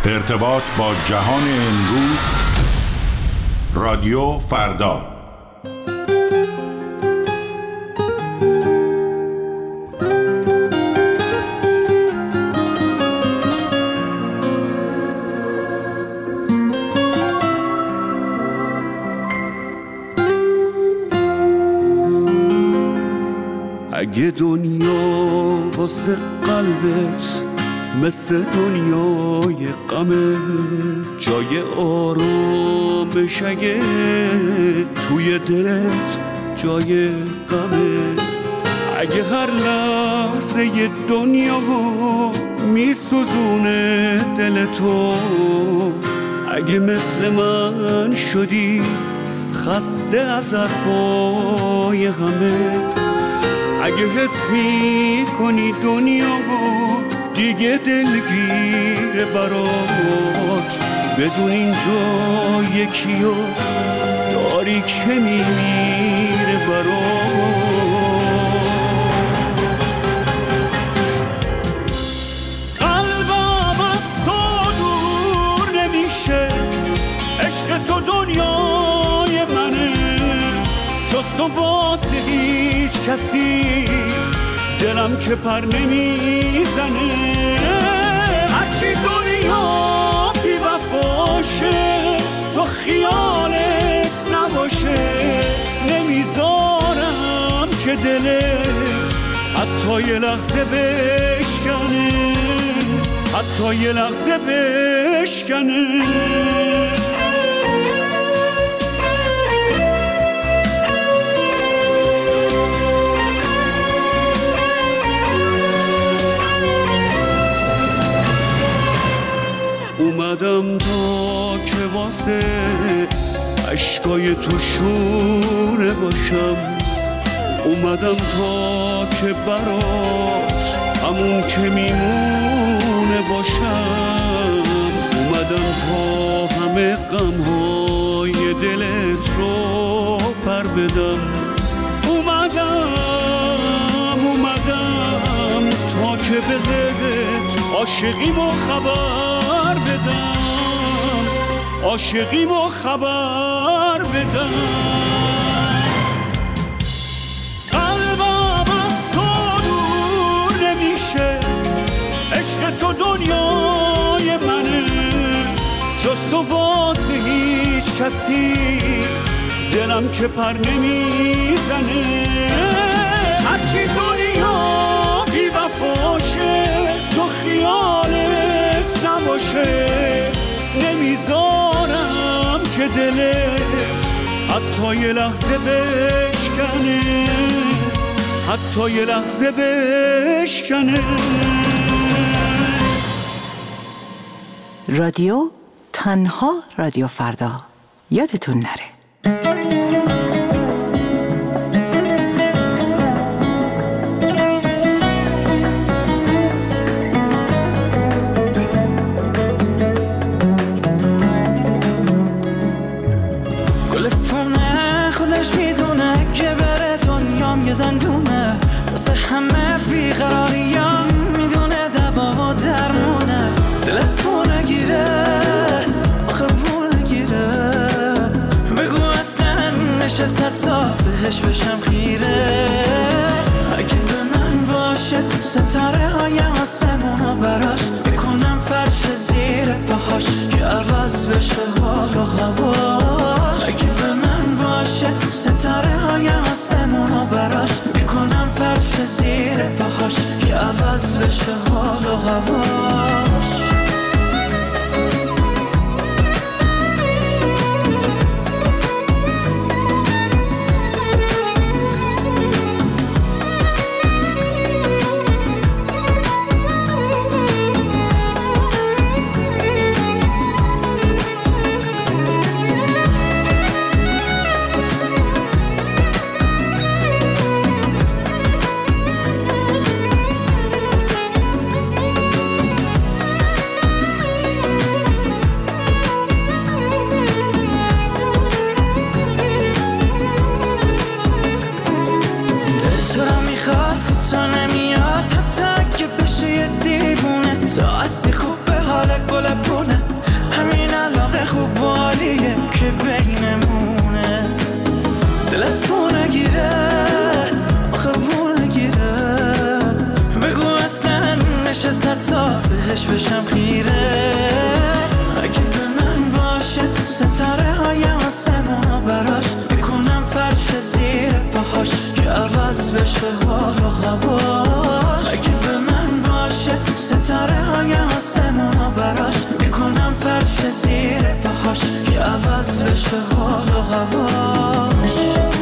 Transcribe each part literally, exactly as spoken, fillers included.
ارتباط با جهان امروز، رادیو فردا. اگه دنیا واسه قلبت مثل دنیای غمه، جای آرامش اگه توی دلت جای غمه، اگه هر لحظه ی دنیا میسوزونه دل تو، اگه مثل من شدی خسته از حرفای همه، اگه حس میکنی دنیا دیگه دلگیر برات، بدون اینجا یکیو داری که میمیره برات. قلبم از تو دور نمیشه، عشق تو دنیای منه، جز تو واسه هیچ کسی دلم که پر نمیزنه، هرچی دنیا بی وفاشه تو خیالت نباشه، نمیذارم که دلت حتی یه لحظه بشکنه، حتی یه لحظه بشکنه. اومدم تا که واسه عشقای تو شونه باشم، اومدم تا که برات همون که میمونه باشم، اومدم تا همه غمهای دلت رو پر بدم، اومدم اومدم تا که بهت عاشقیمو خبر بدم، عاشقیمو خبر بدم. قلبم از تو دور نمیشه، عشق تو دنیای منه، جز تو واسه هیچ کسی دلم که پر نمیزنه، هرچی دنیا بی وفاشه تو خیالت نباشه، نمیذارم که دلت حتی یه لحظه بشکنه، حتی یه لحظه بشکنه. رادیو تنها رادیو فردا، یادتون نره. یه زندونه واسه همه بیقراریام، میدونه دوا و درمونه، دلت پول نگیره آخه پول نگیره، بگو اصلا نشست صاف بهش بشم خیره، اگه به من باشه ستاره های آسمونا براش میکنم فرش زیر پاهاش که عوض بشه حال و هواش، اگه به من باشه ستاره های آسمونا براش میکنم فرش زیر پاهاش که عوض بشه حال و هواش. بهش بشم خیره. اگه به من باشه ستاره های آسمونا براش میکنم فرش زیر پاهاش که عوض بشه حال و هواش. اگه به من باشه ستاره های آسمونا براش میکنم فرش زیر پاهاش که عوض بشه حال و هواش.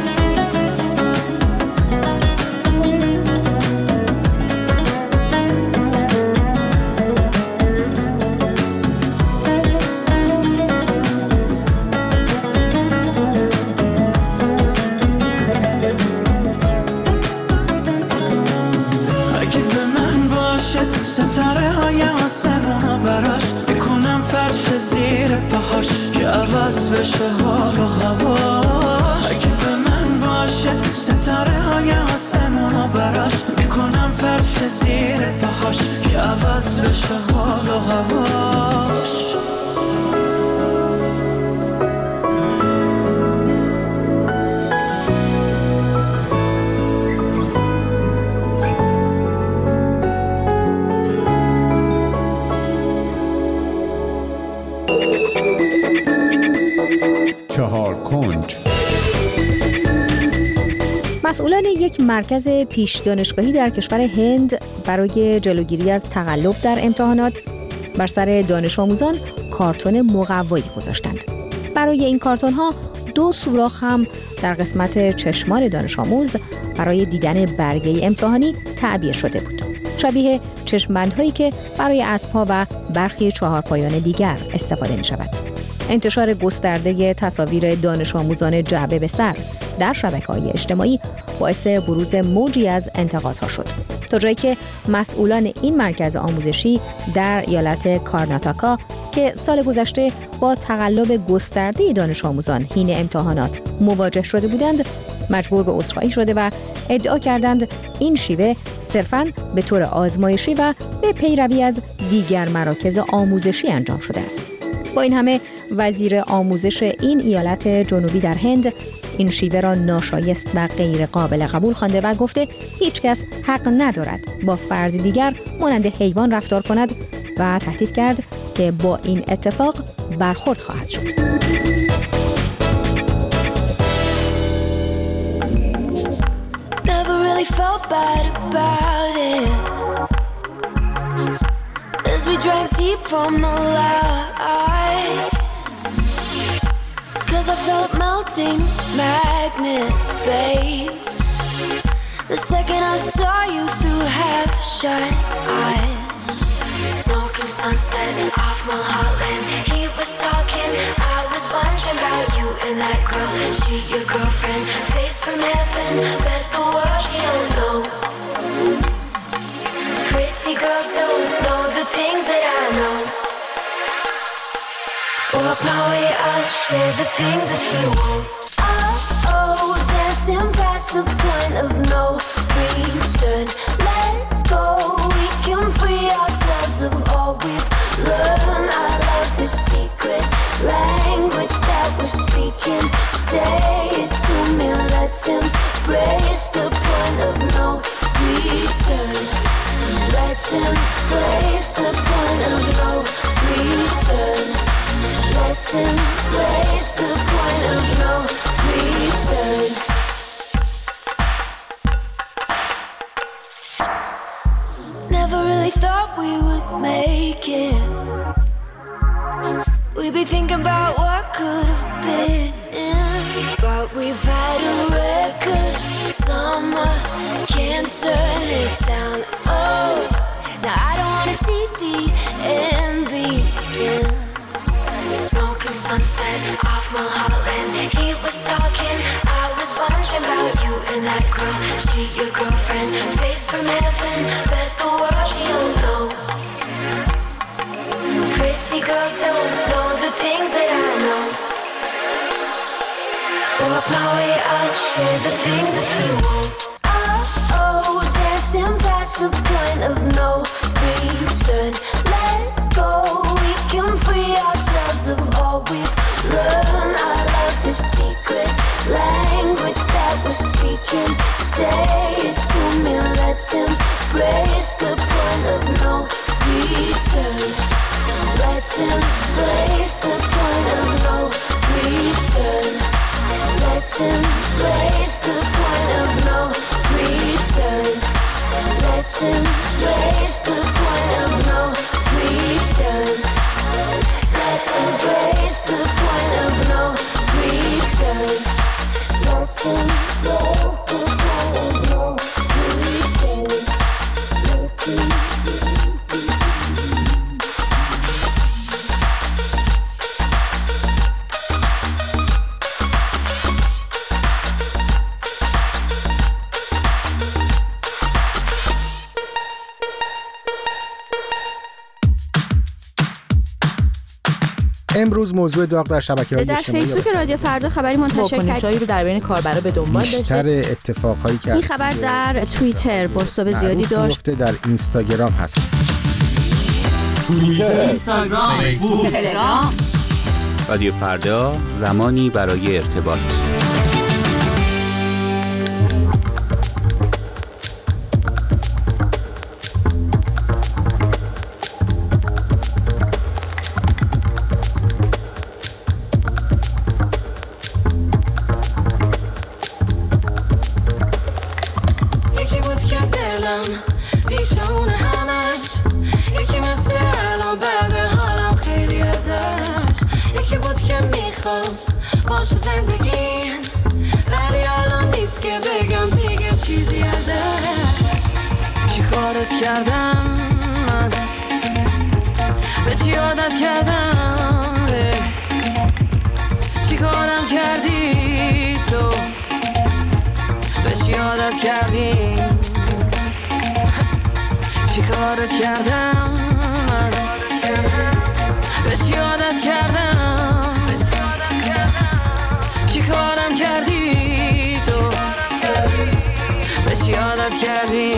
ستاره های آسمونا براش میکنم فرش زیر پاهاش که عوض بشه حال و هواش. اگه به من باشه ستاره های آسمونا براش میکنم فرش زیر پاهاش که عوض بشه حال و هواش. چهار کنج. مسئولان یک مرکز پیش دانشگاهی در کشور هند برای جلوگیری از تقلب در امتحانات بر سر دانش آموزان کارتون مقوایی گذاشتند. برای این کارتون ها دو سوراخ هم در قسمت چشمان دانش آموز برای دیدن برگه امتحانی تعبیه شده بود. شبیه چشم‌بندهایی که برای اسب‌ها و برخی چهارپایان دیگر استفاده می‌شود. انتشار گسترده تصاویر دانش آموزان جعبه به سر در شبکه‌های اجتماعی باعث بروز موجی از انتقادها شد، تا جایی که مسئولان این مرکز آموزشی در ایالت کارناتاکا که سال گذشته با تقلب گسترده دانش آموزان حین امتحانات مواجه شده بودند، مجبور به عذرخواهی شده و ادعا کردند این شیوه صرفاً به طور آزمایشی و به پیروی از دیگر مراکز آموزشی انجام شده است. با این همه وزیر آموزش این ایالت جنوبی در هند این شیوه را ناشایست و غیر قابل قبول خوانده و گفته هیچ کس حق ندارد با فرد دیگر مانند حیوان رفتار کند و تهدید کرد که با این اتفاق برخورد خواهد شد. Never really felt bad about it as we drank deep from the light, 'cause I felt melting magnets, babe. The second I saw you through half-shut eyes, smoking sunset off Mulholland. He was talking, I was wondering about you and that girl. She your girlfriend, face from heaven, bet the world she don't know. Pretty girls don't know the things that I know. Walk my way, I'll share the things that you won't. Oh, oh, dancing past the point of no return. Let go, we can free ourselves of all we've learned. I love the secret language that we're speaking. Say it to me, let's embrace the point of no return. Let's embrace the point of no return. Let's embrace the point of no return. Never really thought we would make it. We'd be thinking about what could have been, but we've had a record summer, can't turn it down. Oh, now I don't wanna see the end begin. Smoking sunset off Mulholland. He was talking, I was wondering about you and that girl. She your girlfriend, face from heaven, bet the world she don't know. Pretty girls don't know the things that I know. Walk my way, I'll share the things that you won't. Oh, oh, dancing past the point of no return. Let go, we can free ourselves of all we've learned. I love the secret language that we're speaking. Say it to me, let's embrace the point of no return. return. Let's embrace the point of no return. Let's embrace the point of no return. Let's embrace the point of no return. Let's embrace the point of no return. Let's embrace the point of no return. امروز موضوع داغ در شبکه‌های در اجتماعی فیسبوک رادیو فردا خبری منتشر واکنش‌هایی رو در بین کاربرا به دنبال داشته. بیشتر اتفاقهایی که این خبر در توییتر بازتاب زیادی داشت. در اینستاگرام هست. توییتر، اینستاگرام، فیسبوک، تلگرام. رادیو فردا، زمانی برای ارتباط. باشه زندگیم ولی الان نیست که بگم دیگه چیزی ازش. چی کارت کردم من، به چی عادت کردم، چی کارم کردی تو، به چی عادت کردی، چی کارت کردم من، به چی عادت کردم، چی کارم کردی تو، به چی عادت کردی.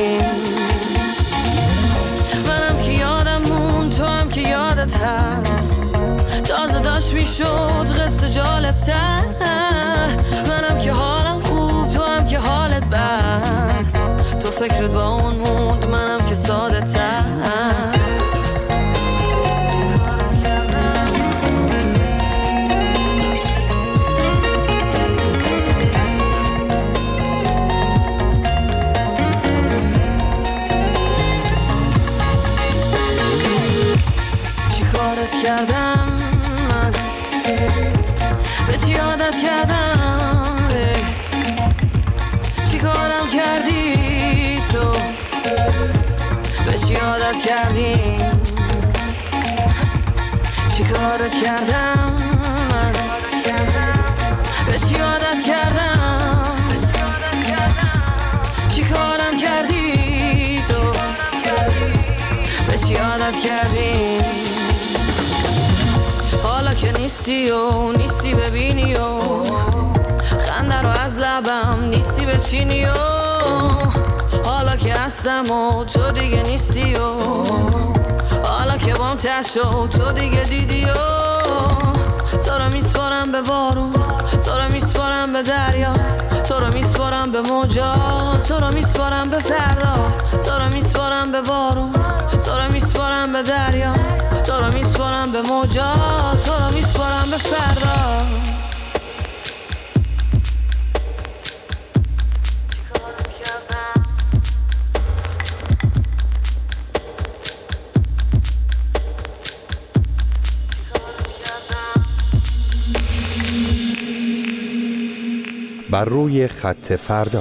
منم که یادم مون، تو هم که یادت هست، تازه داشت میشد قصه جالب تر. منم که حالم خوب، تو هم که حالت بد، تو فکرت با اون موند، منم که ساده تر. کردم من، به چی عادت کردم، چی کارم کردی تو، به چی عادت کردی، چی کارت کردم من، به چی عادت کردم، چی کارم کردی تو، به چی عادت کردی. حالا که نیستی و نیستی ببینی و خنده رو از لبم نیستی بچینی و حالا که هستم و تو دیگه نیستی و حالا که بام تشو تو دیگه دیدی و تو رو میسپارم به بارون، تو رو میسپارم به دریا، تو رو میسپارم به موجا، تو رو میسپارم به فردا، تو رو میسپارم به بارون، تو رو میسپارم به دریا، تو رو میسپارم به موجا، تو رو میسپارم به فردا. بر روی خط فردا.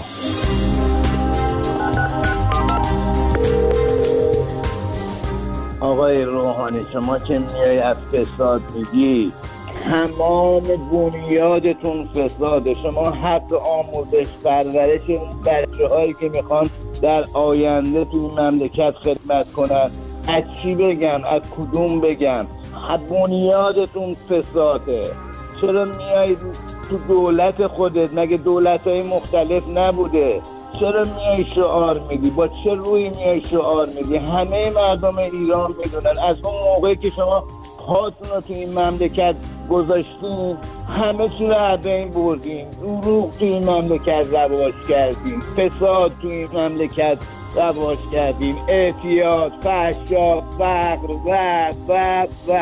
آقای روحانی، شما که میای از فساد میگی، تمام بنیادتون فساده. شما حق آموزش پرورش اون بچه هایی که میخوان در آینده تو این مملکت خدمت کنن، از چی بگن، از کدوم بگن؟ بنیادتون فساده. چرا میای تو دولت خودت؟ مگه دولت های مختلف نبوده؟ چرا میای شعار میدی؟ با چه روی میای شعار میدی؟ همه مردم ایران میدونن از اون موقعی که شما پاتون رو تو این مملکت گذاشتین همه چی رو از بین بردین، دروغ تو این مملکت رواج کردین، فساد تو این مملکت رواج کردیم، اعتیاد، فحشا، فقر و و و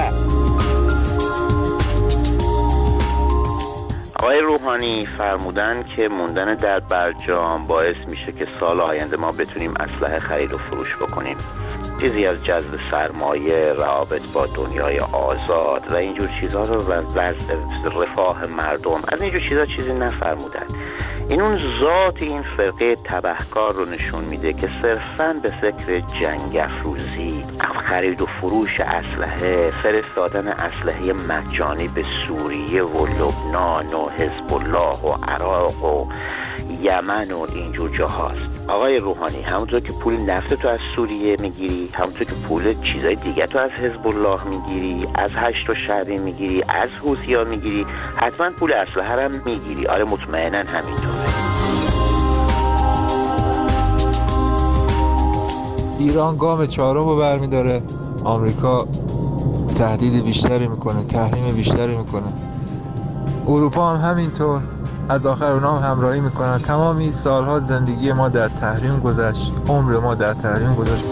آقای روحانی فرمودن که موندن در برجام باعث میشه که سال آینده ما بتونیم اسلحه خرید و فروش بکنیم. چیزی از جذب سرمایه، روابط با دنیای آزاد و اینجور چیزها رو و وضع رفاه مردم، از اینجور چیزها چیزی نفرمودن. این اون ذات این فرقه تبهکار رو نشون میده که صرفاً به فکر جنگ افروزی، خرید و فروش اسلحه، فرستادن اسلحه مجانی به سوریه و لبنان و حزب الله و عراق و یمن و اینجور جاهاست. آقای روحانی، همونطور که پول نفت تو از سوریه میگیری، همونطور که پول چیزای دیگه تو از حزب الله میگیری، از هشت و شعبی میگیری، از حوثی‌ها میگیری، حتما پول اسلحه هم میگیری. آره مطمئنا همینطوره. ایران گام چهارم رو برمیداره، آمریکا تهدید بیشتری میکنه، تحریم بیشتری میکنه، اروپا هم همینطور، از آخر اونا هم همراهی میکنن. تمام این سالها زندگی ما در تحریم گذشت، عمر ما در تحریم گذشت.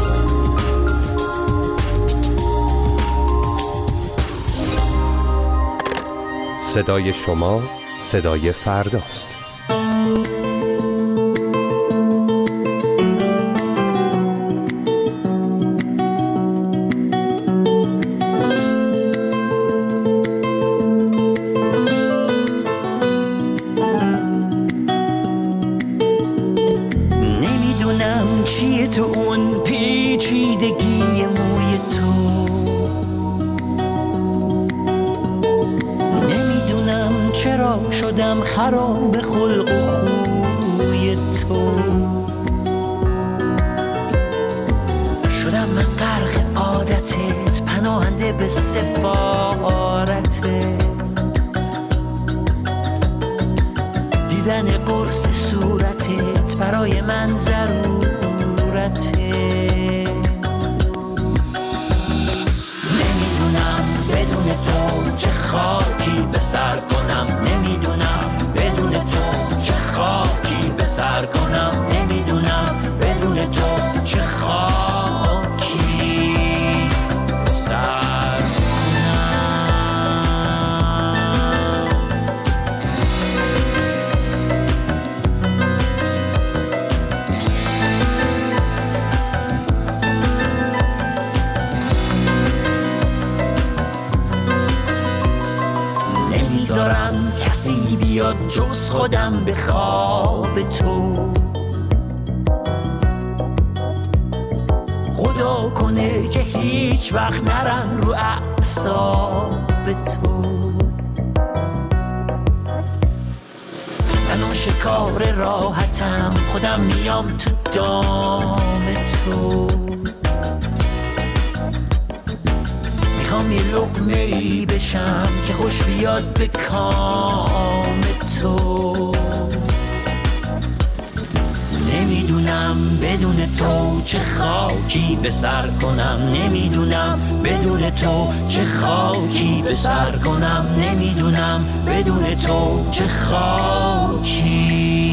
صدای شما صدای فرداست. خراب خلق و خوی تو شدم، من غرق عادتت، پناهنده به سفارتت، دیدن قرص صورتت برای من ضرورته. نمیدونم بدون تو چه خاکی به سر کنم، نمیدونم بدون تو چه خاکی به سر کنم، نمیدونم بدون تو چه خاکی به سر کنم. نمیذارم کسی بیاد جز خودم به خواب تو، خدا کنه که هیچ وقت نرم رو اعصاب تو. من آشکار راحتم، خودم میام تو دام تو، میخوام یه لقمه ای بشم که خوش بیاد به کام تو. نمیدونم بدون تو چه خاکی به سر کنم، نمیدونم بدون تو چه خاکی به سر کنم، نمیدونم بدون تو چه خاکی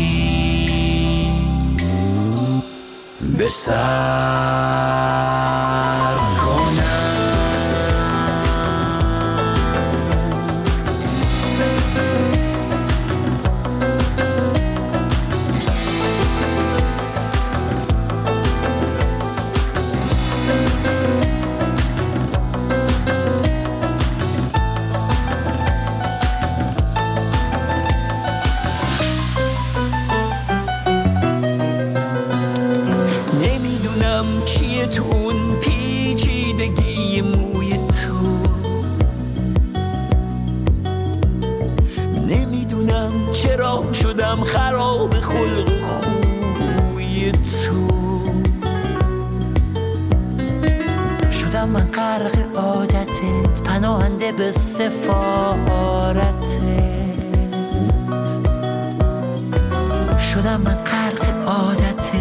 به سر کنم. تو اون پیچیدگی موی تو، نمیدونم چرا شدم خراب خلق و خوی تو، شدم من غرق عادتت، پناهنده به سفارتت، شدم من غرق عادتت،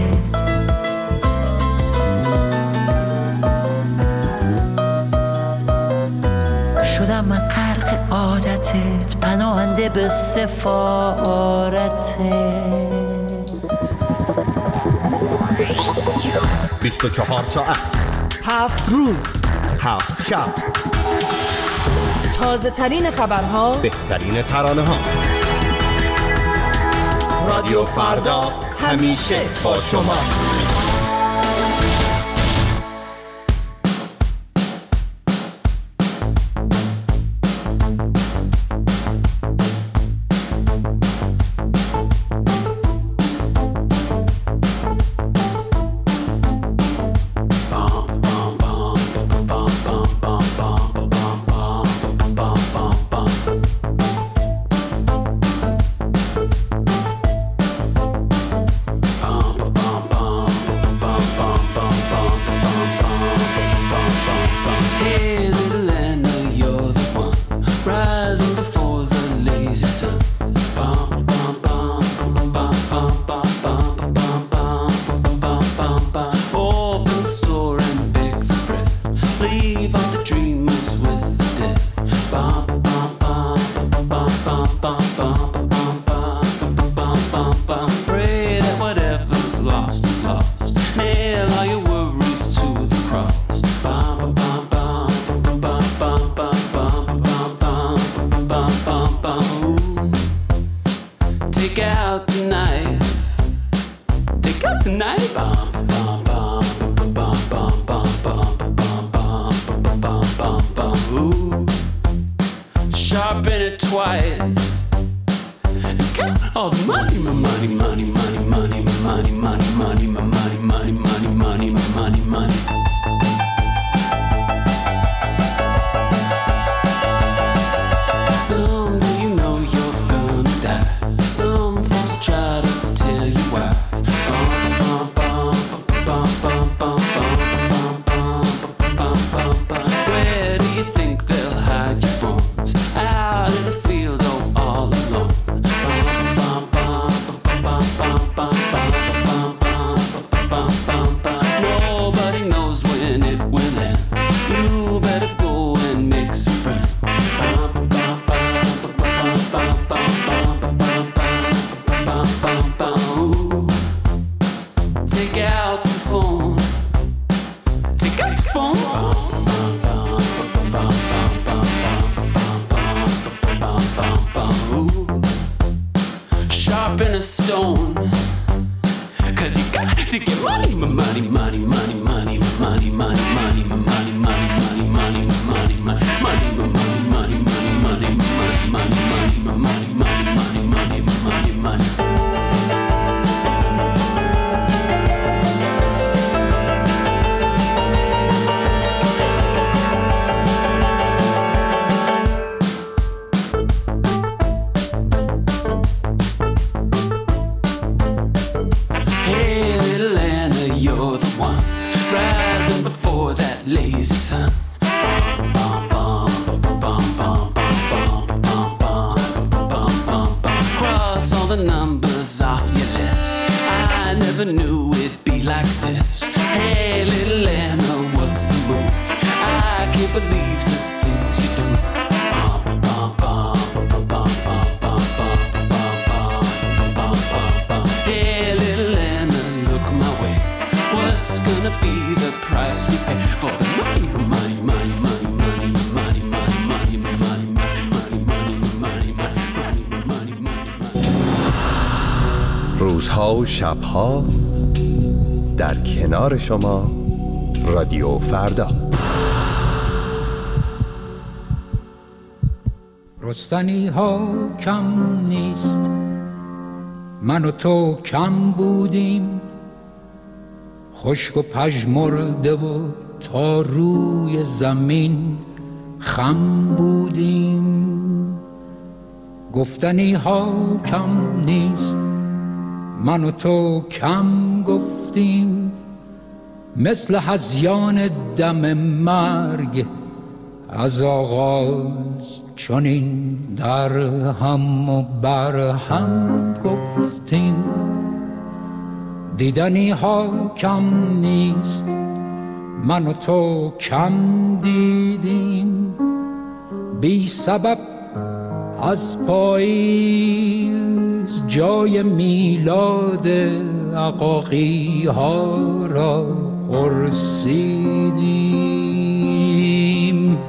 شدم من غرق عادتت، پناهنده به سفارتت. بیست و چهار ساعت، هفت روز، هفت شب، تازه ترین خبرها، بهترین ترانه ها. رادیو فردا همیشه با شماست. روزها و شبها در کنار شما، رادیو فردا. رستنی ها کم نیست، من و تو کم بودیم، خشک و پژمرده و تا روی زمین خم بودیم. گفتنی ها کم نیست، من و تو کم گفتیم، مثل هذیان دم مرگ از آغاز چنین در هم و بر هم گفتیم. دیدنی ها کم نیست، من و تو کم دیدیم، بی سبب از پاییز جای میلاد عقاقی ها را پرسیدیم.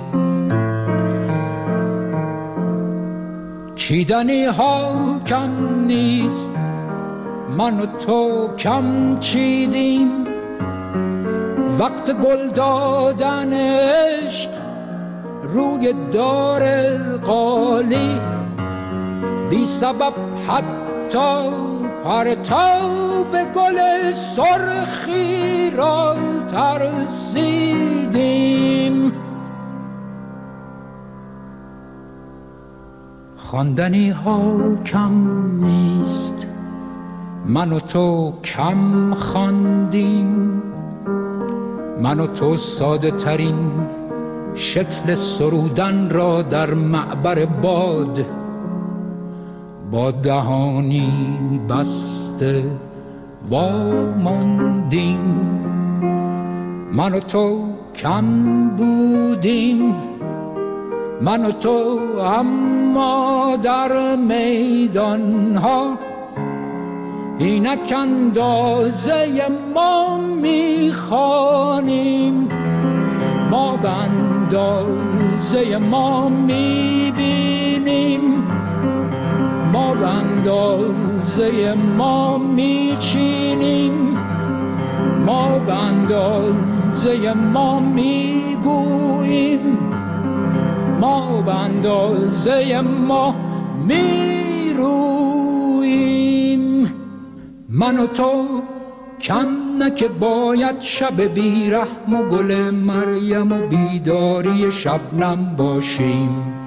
چیدنی ها کم نیست، من و تو کم چیدیم. وقت گل دادن عشق روی دار قالی، بی سبب حتی پرتاب گل سرخی را ترسیدیم. خواندنی ها کم نیست، من و تو کم خواندیم. من و تو ساده ترین شکل سرودن را در معبر باد با دهانی بسته واماندیم. من و تو کم بودیم، من و تو اما در میدان ها اینک اندازه ما میخوانیم. ما به اندازه ما میبینیم، ما به اندازه ما میچینیم، ما به اندازه ما میگوییم، ما به اندازه ما میرویم. من و تو کم نه که باید شب بیرحم و گل مریم و بیداری شبنم باشیم.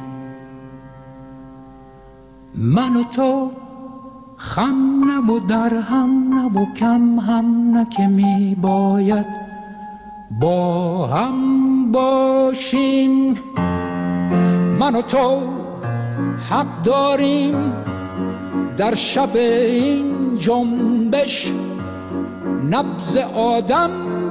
من و تو خم نه و در هم نه و کم هم نه که می باید با هم باشیم. من و تو حق داریم در شب این جنبش نبض آدم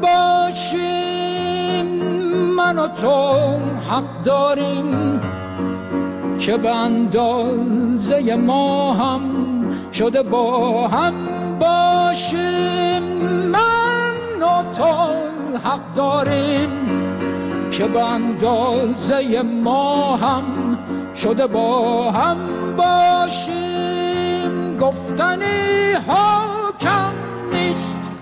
باشیم. من و تو حق داریم که به اندازه ما هم شده با هم باشیم. من و تو حق داریم که به اندازه ما هم شده با هم باشیم. گفتنی ها کم نیست،